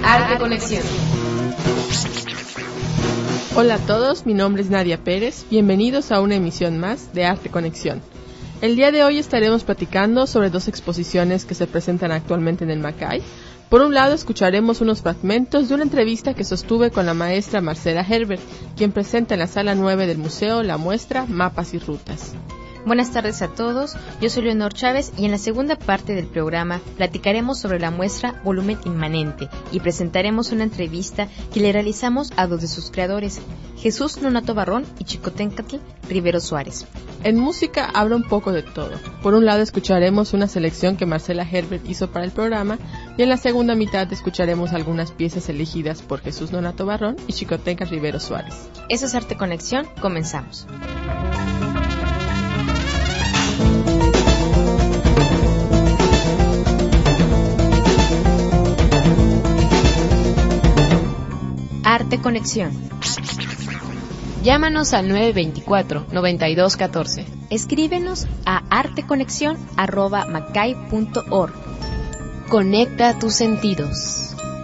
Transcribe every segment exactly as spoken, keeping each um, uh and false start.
Arte Conexión. Hola a todos, mi nombre es Nadia Pérez, bienvenidos a una emisión más de Arte Conexión. El día de hoy estaremos platicando sobre dos exposiciones que se presentan actualmente en el Macay. Por un lado, escucharemos unos fragmentos de una entrevista que sostuve con la maestra Marcela Herbert, quien presenta en la sala nueve del museo la muestra Mapas y Rutas. Buenas tardes a todos, yo soy Leonor Chávez y en la segunda parte del programa platicaremos sobre la muestra Volumen Inmanente y presentaremos una entrevista que le realizamos a dos de sus creadores, Jesús Nonato Barrón y Chicoténcatl Rivero Suárez. En música habla un poco de todo. Por un lado escucharemos una selección que Marcela Herbert hizo para el programa y en la segunda mitad escucharemos algunas piezas elegidas por Jesús Nonato Barrón y Chicoténcatl Rivero Suárez. Eso es Arte Conexión, comenzamos. Arte Conexión. Llámanos al nueve dos cuatro, nueve dos uno cuatro. Escríbenos a arteconexión arroba macay punto org. Conecta tus sentidos.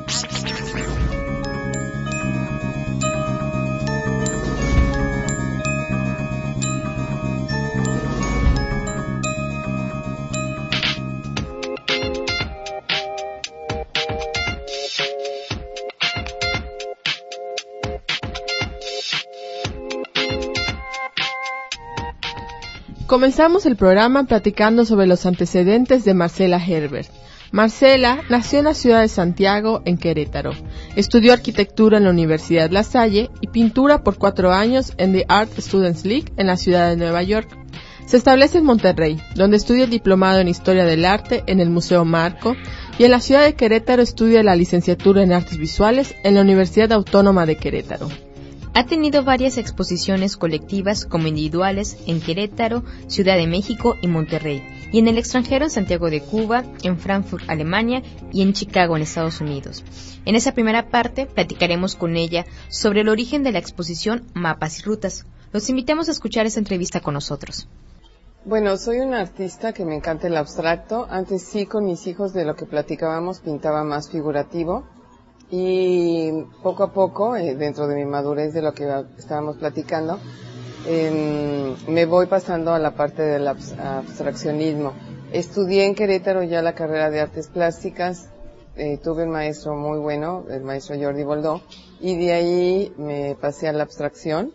Comenzamos el programa platicando sobre los antecedentes de Marcela Herbert. Marcela nació en la ciudad de Santiago, en Querétaro. Estudió arquitectura en la Universidad La Salle y pintura por cuatro años en The Art Students League en la ciudad de Nueva York. Se establece en Monterrey, donde estudia el diplomado en Historia del Arte en el Museo Marco, y en la ciudad de Querétaro estudia la licenciatura en Artes Visuales en la Universidad Autónoma de Querétaro. Ha tenido varias exposiciones colectivas como individuales en Querétaro, Ciudad de México y Monterrey, y en el extranjero en Santiago de Cuba, en Frankfurt, Alemania y en Chicago, en Estados Unidos. En esa primera parte platicaremos con ella sobre el origen de la exposición Mapas y Rutas. Los invitamos a escuchar esa entrevista con nosotros. Bueno, soy una artista que me encanta el abstracto. Antes sí, con mis hijos de lo que platicábamos, pintaba más figurativo. Y poco a poco, eh, dentro de mi madurez de lo que estábamos platicando, eh, me voy pasando a la parte del abs- abstraccionismo. Estudié en Querétaro ya la carrera de artes plásticas, eh, tuve un maestro muy bueno, el maestro Jordi Boldó, y de ahí me pasé a la abstracción.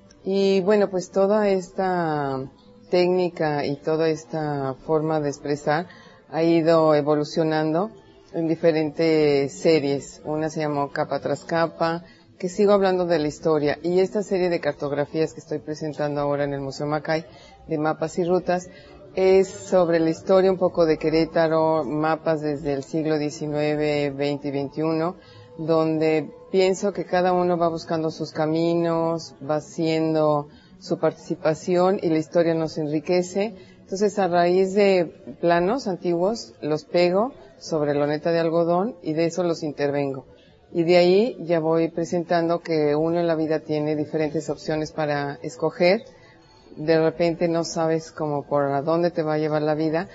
Y bueno, pues toda esta técnica y toda esta forma de expresar ha ido evolucionando en diferentes series. Una se llamó Capa tras Capa, que sigo hablando de la historia, y esta serie de cartografías que estoy presentando ahora en el Museo Macay, de Mapas y Rutas, es sobre la historia un poco de Querétaro, mapas desde el siglo diecinueve, veinte y veintiuno, donde pienso que cada uno va buscando sus caminos, va haciendo su participación y la historia nos enriquece. Entonces, a raíz de planos antiguos, los pego sobre loneta de algodón y de eso los intervengo. Y de ahí ya voy presentando que uno en la vida tiene diferentes opciones para escoger. De repente no sabes cómo por a dónde te va a llevar la vida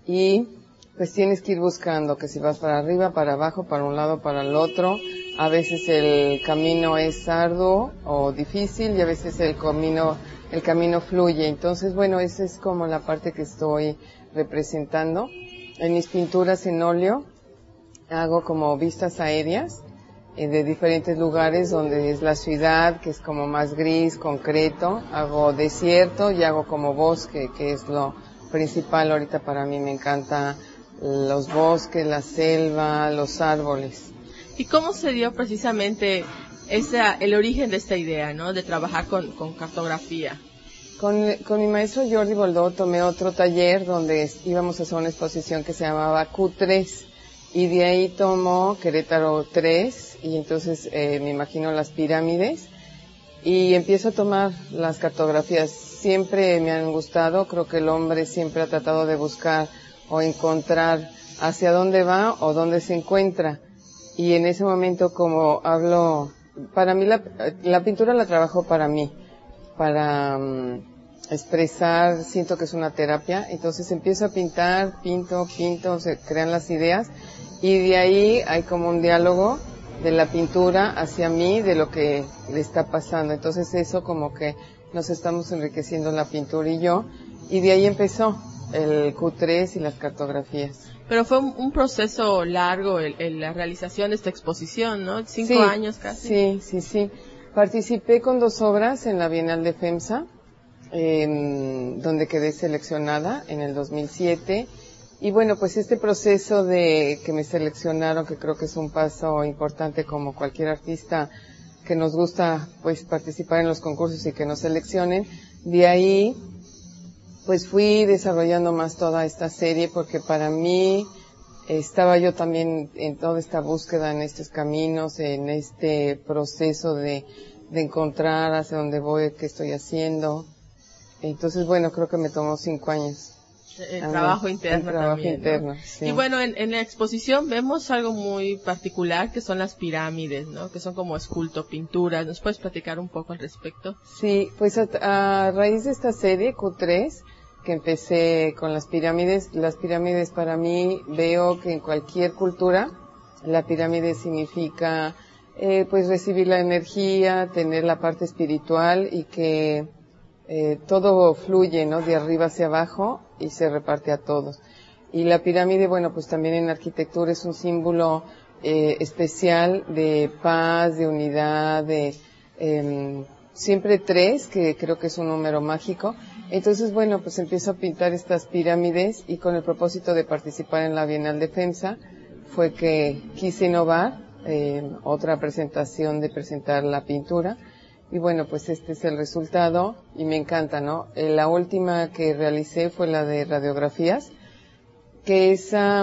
y pues tienes que ir buscando que si vas para arriba, para abajo, para un lado, para el otro. A veces el camino es arduo o difícil y a veces el camino, el camino fluye. Entonces, bueno, esa es como la parte que estoy representando. En mis pinturas en óleo hago como vistas aéreas eh, de diferentes lugares donde es la ciudad, que es como más gris, concreto. Hago desierto y hago como bosque, que es lo principal ahorita para mí. Me encanta los bosques, la selva, los árboles. ¿Y cómo se dio precisamente esa, el origen de esta idea, ¿no? De trabajar con, con cartografía? Con, con mi maestro Jordi Boldó tomé otro taller donde íbamos a hacer una exposición que se llamaba Q tres y de ahí tomó Querétaro tres y entonces eh, me imagino las pirámides y empiezo a tomar las cartografías. Siempre me han gustado, creo que el hombre siempre ha tratado de buscar o encontrar hacia dónde va o dónde se encuentra y en ese momento como hablo, para mí la, la pintura la trabajo para mí. Para um, expresar, siento que es una terapia, entonces empiezo a pintar, pinto, pinto, se crean las ideas y de ahí hay como un diálogo de la pintura hacia mí, de lo que le está pasando. Entonces eso como que nos estamos enriqueciendo la pintura y yo, y de ahí empezó el Q tres y las cartografías. Pero fue un, un proceso largo el, el, la realización de esta exposición, ¿no? Cinco sí, años casi. Sí, sí, sí. Participé con dos obras en la Bienal de FEMSA, eh, donde quedé seleccionada en el dos mil siete. Y bueno, pues este proceso de que me seleccionaron, que creo que es un paso importante como cualquier artista que nos gusta pues participar en los concursos y que nos seleccionen, de ahí pues fui desarrollando más toda esta serie porque para mí estaba yo también en toda esta búsqueda, en estos caminos, en este proceso de, de encontrar hacia dónde voy, qué estoy haciendo. Entonces, bueno, creo que me tomó cinco años. El ah, trabajo interno el trabajo también, interno, ¿no? Sí. Y bueno, en, en la exposición vemos algo muy particular que son las pirámides, ¿no? Que son como esculto, pinturas. ¿Nos puedes platicar un poco al respecto? Sí, pues a, a raíz de esta serie Q tres, que empecé con las pirámides, las pirámides para mí veo que en cualquier cultura la pirámide significa eh, pues recibir la energía, tener la parte espiritual y que eh, todo fluye, ¿no? De arriba hacia abajo y se reparte a todos. Y la pirámide, bueno, pues también en arquitectura es un símbolo eh, especial de paz, de unidad, de eh, siempre tres, que creo que es un número mágico. Entonces, bueno, pues empiezo a pintar estas pirámides y con el propósito de participar en la Bienal de FEMSA fue que quise innovar, eh, otra presentación de presentar la pintura. Y bueno, pues este es el resultado y me encanta, ¿no? Eh, la última que realicé fue la de radiografías, que esa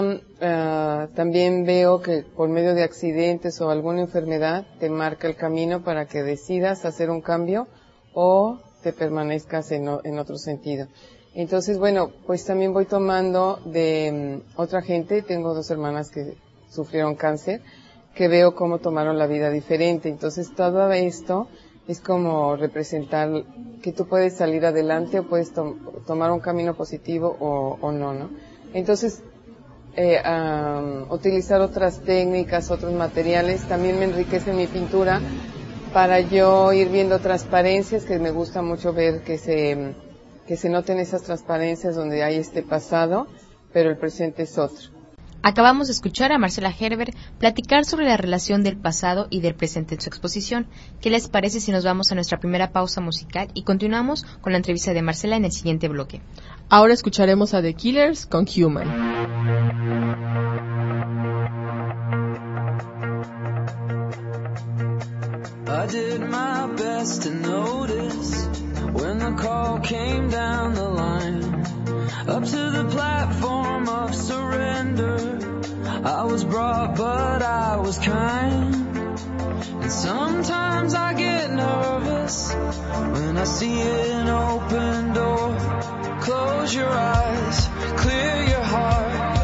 uh, también veo que por medio de accidentes o alguna enfermedad te marca el camino para que decidas hacer un cambio o te permanezcas en, en otro sentido. Entonces, bueno, pues también voy tomando de um, otra gente, tengo dos hermanas que sufrieron cáncer, que veo cómo tomaron la vida diferente. Entonces, todo esto es como representar que tú puedes salir adelante o puedes to- tomar un camino positivo o, o no, ¿no? Entonces, eh, um, utilizar otras técnicas, otros materiales, también me enriquece mi pintura para yo ir viendo transparencias, que me gusta mucho ver que se, que se noten esas transparencias donde hay este pasado, pero el presente es otro. Acabamos de escuchar a Marcela Herbert platicar sobre la relación del pasado y del presente en su exposición. ¿Qué les parece si nos vamos a nuestra primera pausa musical y continuamos con la entrevista de Marcela en el siguiente bloque? Ahora escucharemos a The Killers con Human. I did my best to notice when the call came down the line. Up to the platform of surrender, I was brought but I was kind. And sometimes I get nervous when I see an open door. Close your eyes, clear your heart,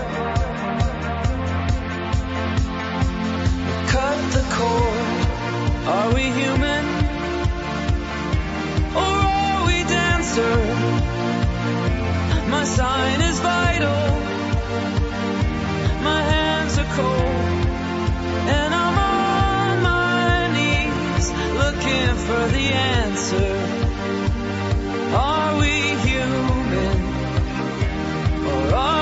cut the cord. Are we human or are we dancer? My sign is vital, my hands are cold, and I'm on my knees looking for the answer. Are we human or are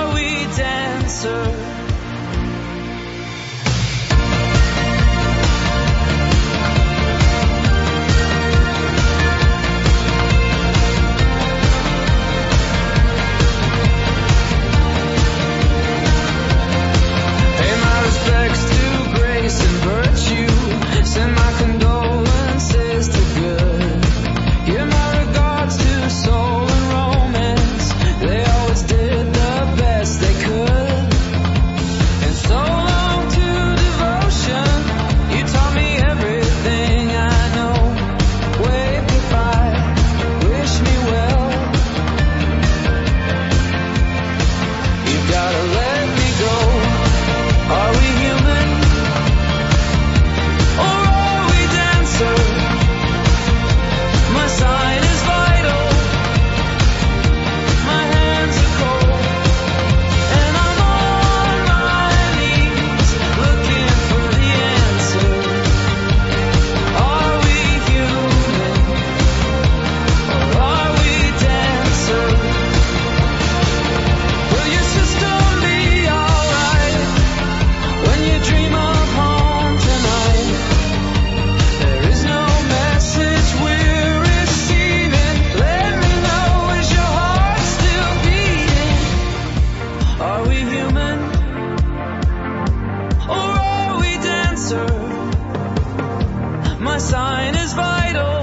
My sign is vital.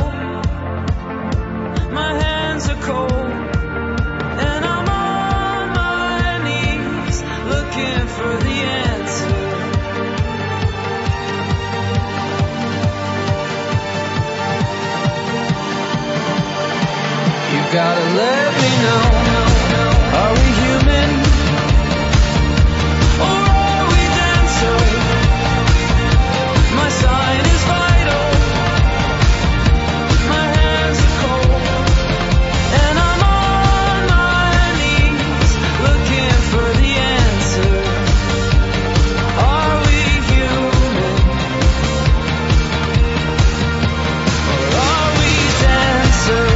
My hands are cold. And I'm on my knees looking for the answer. You gotta let me know. Are we human? Or are we dancer? My sign is vital. My hands are cold. And I'm on my knees looking for the answer. Are we human? Or are we dancer?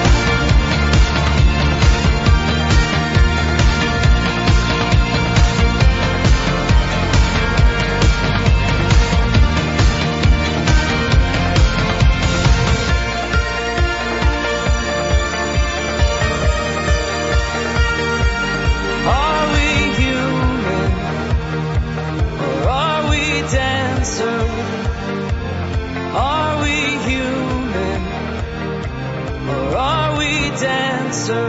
Are we human? Or are we dancer? Are we human? Or are we dancer?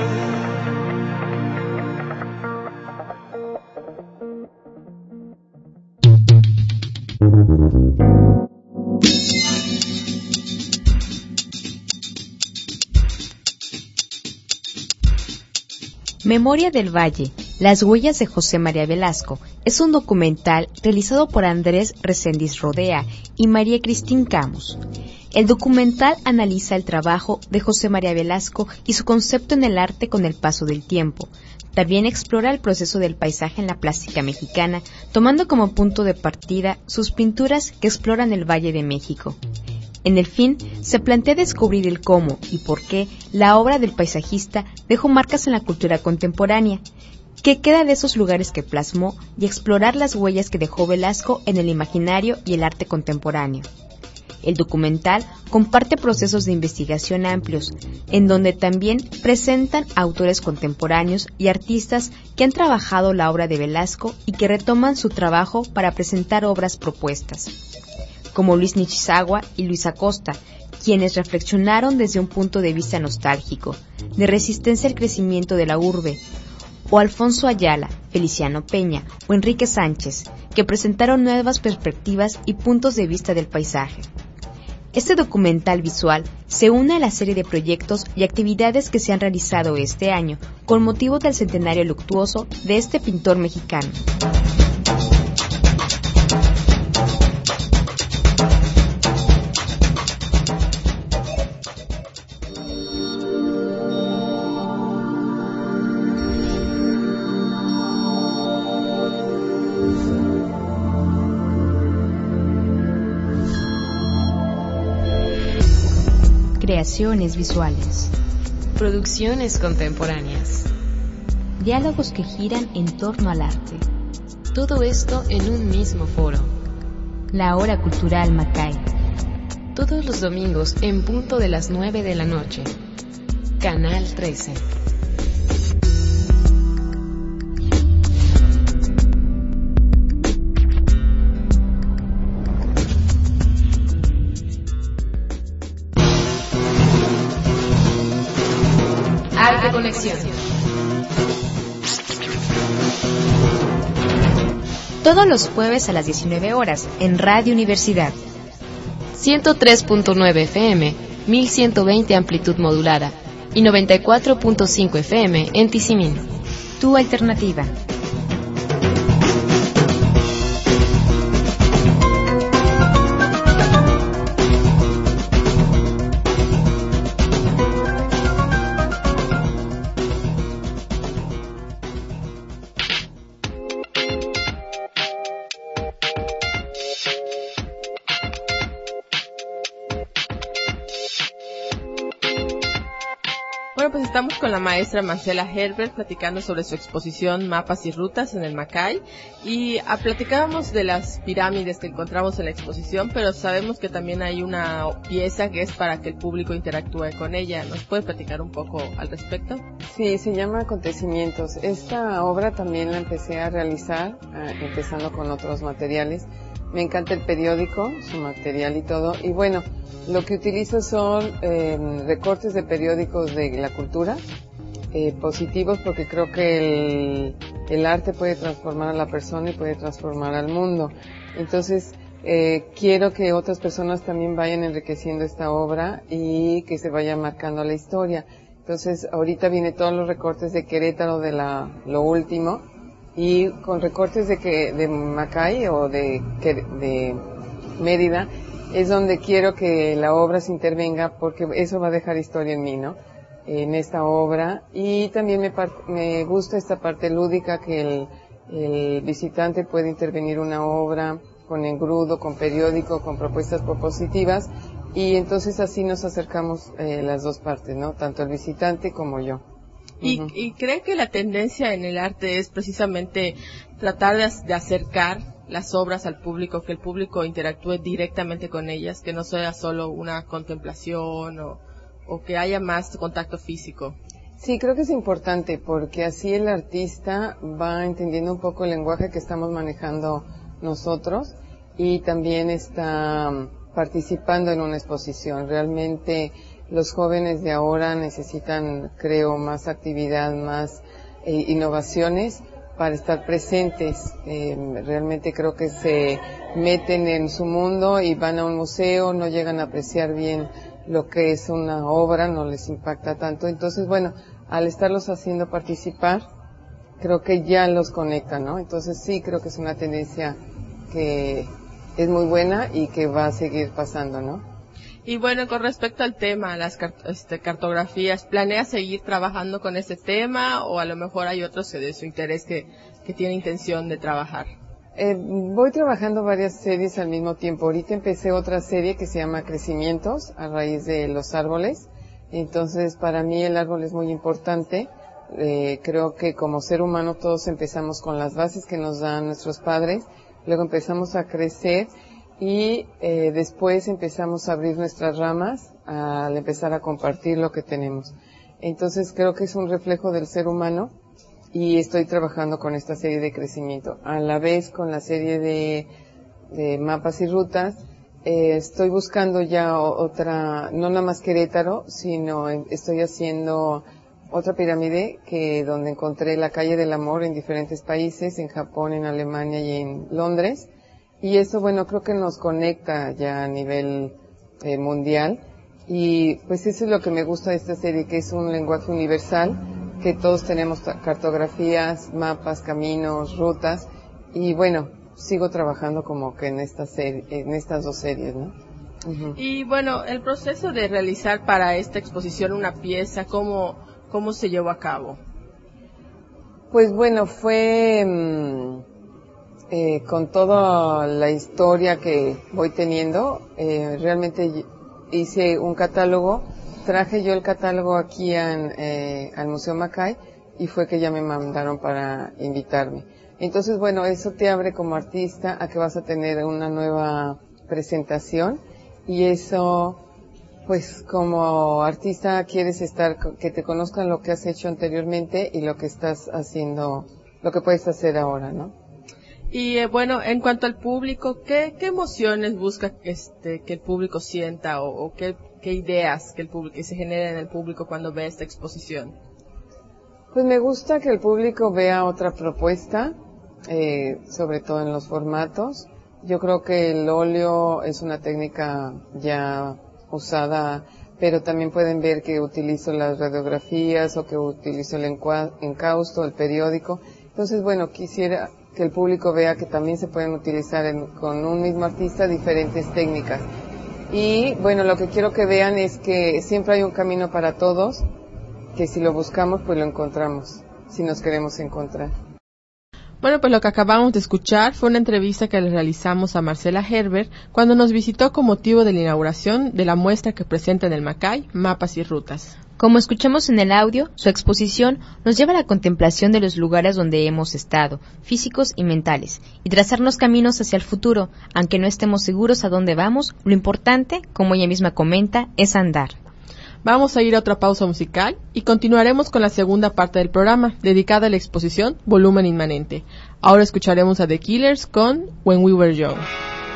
Memoria del Valle, las huellas de José María Velasco, es un documental realizado por Andrés Reséndiz Rodea y María Cristín Camus. El documental analiza el trabajo de José María Velasco y su concepto en el arte con el paso del tiempo. También explora el proceso del paisaje en la plástica mexicana, tomando como punto de partida sus pinturas que exploran el Valle de México. En el fin, se plantea descubrir el cómo y por qué la obra del paisajista dejó marcas en la cultura contemporánea, qué queda de esos lugares que plasmó y explorar las huellas que dejó Velasco en el imaginario y el arte contemporáneo. El documental comparte procesos de investigación amplios, en donde también presentan autores contemporáneos y artistas que han trabajado la obra de Velasco y que retoman su trabajo para presentar obras propuestas, como Luis Nichizagua y Luis Acosta, quienes reflexionaron desde un punto de vista nostálgico, de resistencia al crecimiento de la urbe, o Alfonso Ayala, Feliciano Peña o Enrique Sánchez, que presentaron nuevas perspectivas y puntos de vista del paisaje. Este documental visual se une a la serie de proyectos y actividades que se han realizado este año con motivo del centenario luctuoso de este pintor mexicano. Creaciones visuales, producciones contemporáneas, diálogos que giran en torno al arte. Todo esto en un mismo foro. La Hora Cultural Macay. Todos los domingos en punto de las nueve de la noche. Canal trece. Arte Conexión. Todos los jueves a las diecinueve horas en Radio Universidad. ciento tres punto nueve F M, mil ciento veinte amplitud modulada y noventa y cuatro punto cinco F M en Tizimín. Tu alternativa. Bueno, pues estamos con la maestra Marcela Herbert platicando sobre su exposición Mapas y Rutas en el Macay, y a, platicábamos de las pirámides que encontramos en la exposición, pero sabemos que también hay una pieza que es para que el público interactúe con ella. ¿Nos puede platicar un poco al respecto? Sí, se llama Acontecimientos. Esta obra también la empecé a realizar, uh, empezando con otros materiales, Me encanta el periódico, su material y todo. Y bueno, lo que utilizo son eh, recortes de periódicos de la cultura, eh, positivos, porque creo que el, el arte puede transformar a la persona y puede transformar al mundo. Entonces, eh, quiero que otras personas también vayan enriqueciendo esta obra y que se vaya marcando la historia. Entonces, ahorita viene todos los recortes de Querétaro, de la, lo último, y con recortes de que, de Macay o de, de Mérida, es donde quiero que la obra se intervenga, porque eso va a dejar historia en mí, ¿no? En esta obra. Y también me, me gusta esta parte lúdica, que el, el visitante puede intervenir una obra con engrudo, con periódico, con propuestas propositivas, y entonces así nos acercamos eh, las dos partes, ¿no? Tanto el visitante como yo. ¿Y, uh-huh. ¿Y cree que la tendencia en el arte es precisamente tratar de, de acercar las obras al público, que el público interactúe directamente con ellas, que no sea solo una contemplación o, o que haya más contacto físico? Sí, creo que es importante, porque así el artista va entendiendo un poco el lenguaje que estamos manejando nosotros y también está participando en una exposición. Realmente los jóvenes de ahora necesitan, creo, más actividad, más eh, innovaciones para estar presentes. Eh, realmente creo que se meten en su mundo y van a un museo, no llegan a apreciar bien lo que es una obra, no les impacta tanto. Entonces, bueno, al estarlos haciendo participar, creo que ya los conecta, ¿no? Entonces sí, creo que es una tendencia que es muy buena y que va a seguir pasando, ¿no? Y bueno, con respecto al tema, las cart- este, cartografías, ¿planea seguir trabajando con este tema o a lo mejor hay otros de su interés que, que tiene intención de trabajar? Eh, voy trabajando varias series al mismo tiempo. Ahorita empecé otra serie que se llama Crecimientos, a raíz de los árboles. Entonces, para mí el árbol es muy importante. Eh, creo que como ser humano todos empezamos con las bases que nos dan nuestros padres, luego empezamos a crecer y eh, después empezamos a abrir nuestras ramas al empezar a compartir lo que tenemos. Entonces creo que es un reflejo del ser humano y estoy trabajando con esta serie de crecimiento. A la vez con la serie de, de mapas y rutas, eh, estoy buscando ya otra, no nada más Querétaro, sino estoy haciendo otra pirámide que donde encontré la calle del amor en diferentes países, en Japón, en Alemania y en Londres. Y eso, bueno, creo que nos conecta ya a nivel eh, mundial. Y pues eso es lo que me gusta de esta serie, que es un lenguaje universal, que todos tenemos cartografías, mapas, caminos, rutas. Y bueno, sigo trabajando como que en esta serie, en estas dos series, ¿no? Uh-huh. Y bueno, el proceso de realizar para esta exposición una pieza, ¿cómo, cómo se llevó a cabo? Pues bueno, fue mmm, eh, con toda la historia que voy teniendo, eh, realmente hice un catálogo, traje yo el catálogo aquí en, eh, al Museo Macay y fue que ya me mandaron para invitarme. Entonces, bueno, eso te abre como artista a que vas a tener una nueva presentación y eso, pues como artista quieres estar, que te conozcan lo que has hecho anteriormente y lo que estás haciendo, lo que puedes hacer ahora, ¿no? Y eh, bueno, en cuanto al público, ¿qué, qué emociones busca este, que el público sienta o, o qué, qué ideas que el público, que se generen en el público cuando ve esta exposición? Pues me gusta que el público vea otra propuesta, eh, sobre todo en los formatos. Yo creo que el óleo es una técnica ya usada, pero también pueden ver que utilizo las radiografías o que utilizo el encausto, el periódico. Entonces, bueno, quisiera que el público vea que también se pueden utilizar en, con un mismo artista diferentes técnicas. Y bueno, lo que quiero que vean es que siempre hay un camino para todos, que si lo buscamos pues lo encontramos, si nos queremos encontrar. Bueno, pues lo que acabamos de escuchar fue una entrevista que le realizamos a Marcela Herbert cuando nos visitó con motivo de la inauguración de la muestra que presenta en el Macay, Mapas y Rutas. Como escuchamos en el audio, su exposición nos lleva a la contemplación de los lugares donde hemos estado, físicos y mentales, y trazarnos caminos hacia el futuro, aunque no estemos seguros a dónde vamos, lo importante, como ella misma comenta, es andar. Vamos a ir a otra pausa musical y continuaremos con la segunda parte del programa, dedicada a la exposición Volumen Inmanente. Ahora escucharemos a The Killers con When We Were Young.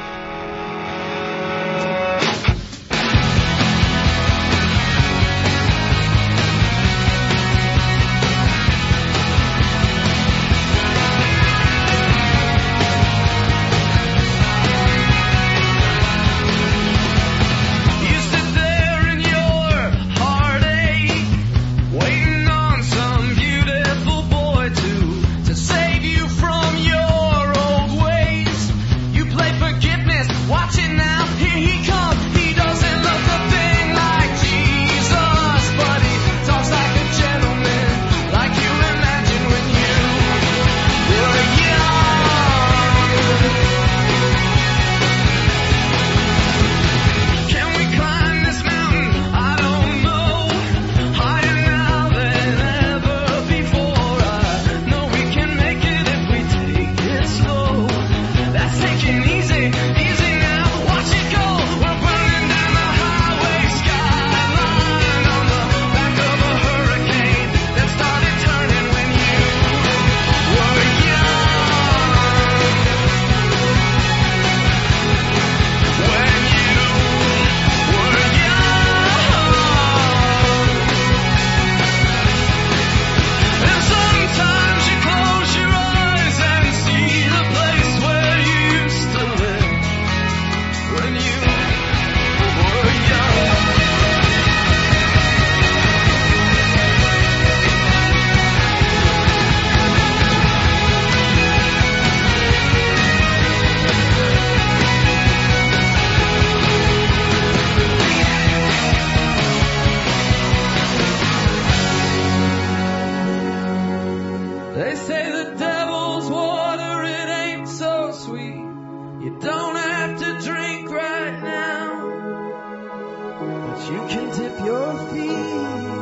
You don't have to drink right now, but you can dip your feet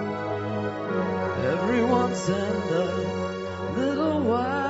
every once in a little while.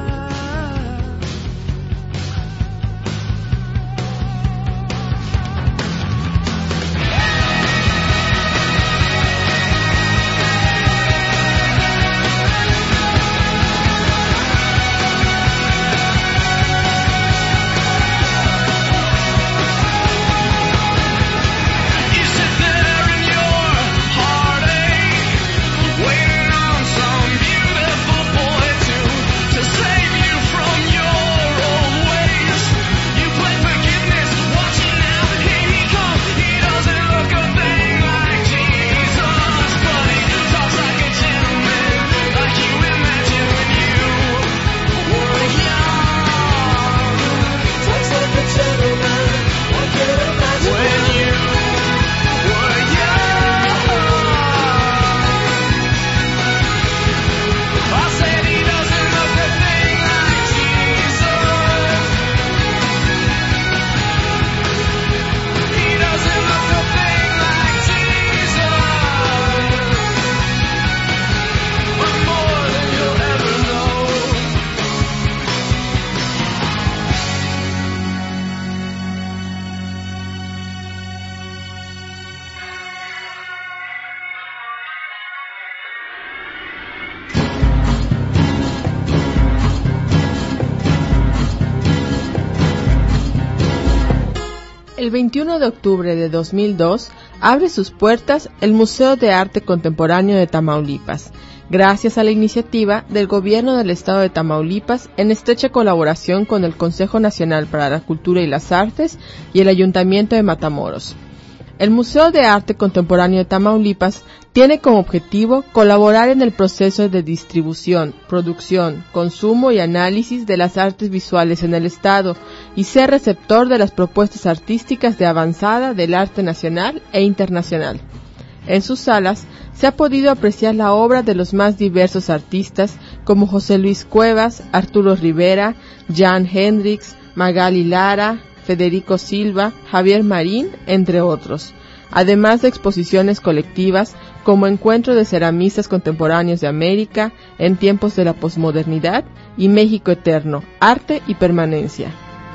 El veintiuno de octubre de dos mil dos abre sus puertas el Museo de Arte Contemporáneo de Tamaulipas, gracias a la iniciativa del Gobierno del Estado de Tamaulipas en estrecha colaboración con el Consejo Nacional para la Cultura y las Artes y el Ayuntamiento de Matamoros. El Museo de Arte Contemporáneo de Tamaulipas tiene como objetivo colaborar en el proceso de distribución, producción, consumo y análisis de las artes visuales en el Estado y ser receptor de las propuestas artísticas de avanzada del arte nacional e internacional. En sus salas se ha podido apreciar la obra de los más diversos artistas como José Luis Cuevas, Arturo Rivera, Jan Hendricks, Magali Lara, Federico Silva, Javier Marín, entre otros, además de exposiciones colectivas como Encuentro de Ceramistas Contemporáneos de América en tiempos de la posmodernidad y México Eterno, Arte y Permanencia.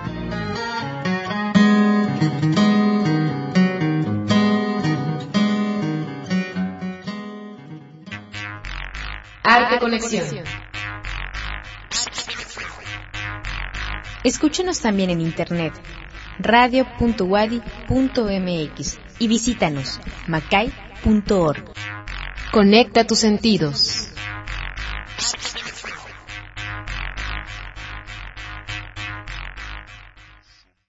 Arte Conexión. Escúchanos también en internet, radio punto wadi punto m x y visítanos, macay punto org. Conecta tus sentidos.